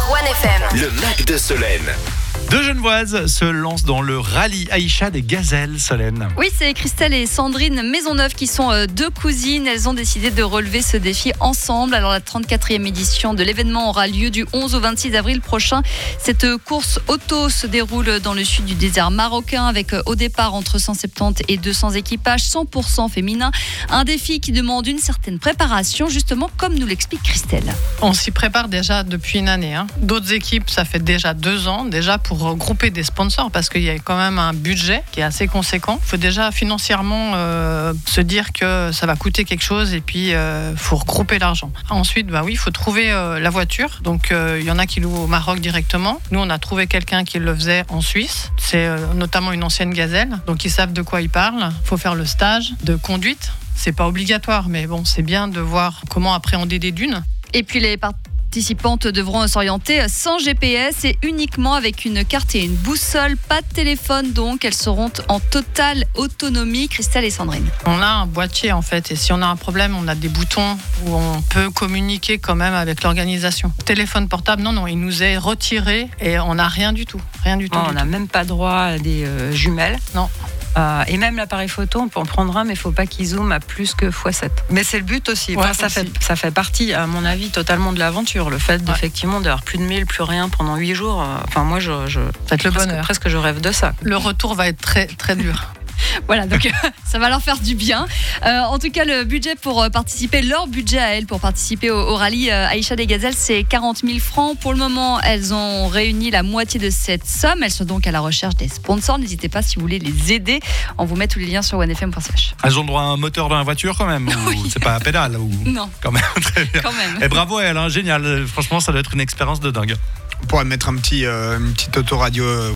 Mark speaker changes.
Speaker 1: FM.
Speaker 2: Le Mac de Solène.
Speaker 3: Deux Genevoises se lancent dans le rallye Aïcha des gazelles, Solène.
Speaker 4: Oui, c'est Christelle et Sandrine Maisonneuve qui sont deux cousines. Elles ont décidé de relever ce défi ensemble. Alors la 34e édition de l'événement aura lieu du 11 au 26 avril prochain. Cette course auto se déroule dans le sud du désert marocain avec au départ entre 170 et 200 équipages 100% féminins. Un défi qui demande une certaine préparation, justement comme nous l'explique Christelle.
Speaker 5: On s'y prépare déjà depuis une année. D'autres équipes, ça fait déjà 2 ans déjà pour regrouper des sponsors parce qu'il y a quand même un budget qui est assez conséquent. Il faut déjà financièrement se dire que ça va coûter quelque chose et puis faut regrouper l'argent. Ensuite, il faut trouver la voiture. Donc il y en a qui louent au Maroc directement. Nous, on a trouvé quelqu'un qui le faisait en Suisse. C'est notamment une ancienne gazelle. Donc ils savent de quoi ils parlent. Il faut faire le stage de conduite. C'est pas obligatoire, mais bon, c'est bien de voir comment appréhender des dunes.
Speaker 4: Et puis les participantes devront s'orienter sans GPS et uniquement avec une carte et une boussole. Pas de téléphone donc, elles seront en totale autonomie. Christelle et Sandrine.
Speaker 5: On a un boîtier en fait et si on a un problème, on a des boutons où on peut communiquer quand même avec l'organisation. Téléphone portable, non, il nous est retiré et on n'a rien du tout.
Speaker 6: On n'a même pas droit à des jumelles.
Speaker 5: Non.
Speaker 6: Et même l'appareil photo, on peut en prendre un, mais il ne faut pas qu'il zoome à plus que x7. Mais c'est le but aussi.
Speaker 5: Ouais,
Speaker 6: ça fait partie, à mon avis, totalement de l'aventure. Le fait d'effectivement d'avoir plus de 1000, plus rien pendant 8 jours. Moi,
Speaker 5: Faites le bonheur.
Speaker 6: Presque je rêve de ça.
Speaker 5: Le retour va être très, très dur.
Speaker 4: Voilà, donc ça va leur faire du bien. En tout cas, le budget pour participer, leur budget à elles pour participer au rallye Aïcha des Gazelles, c'est 40 000 francs. Pour le moment, elles ont réuni la moitié de cette somme. Elles sont donc à la recherche des sponsors. N'hésitez pas si vous voulez les aider. On vous met tous les liens sur onefm.ch.
Speaker 3: Elles ont droit à un moteur dans la voiture quand même ou c'est pas à pédale ou...
Speaker 4: Non.
Speaker 3: Quand même, très bien.
Speaker 4: Quand même.
Speaker 3: Et bravo à elle, génial. Franchement, ça doit être une expérience de dingue.
Speaker 7: On pourrait mettre une petite autoradio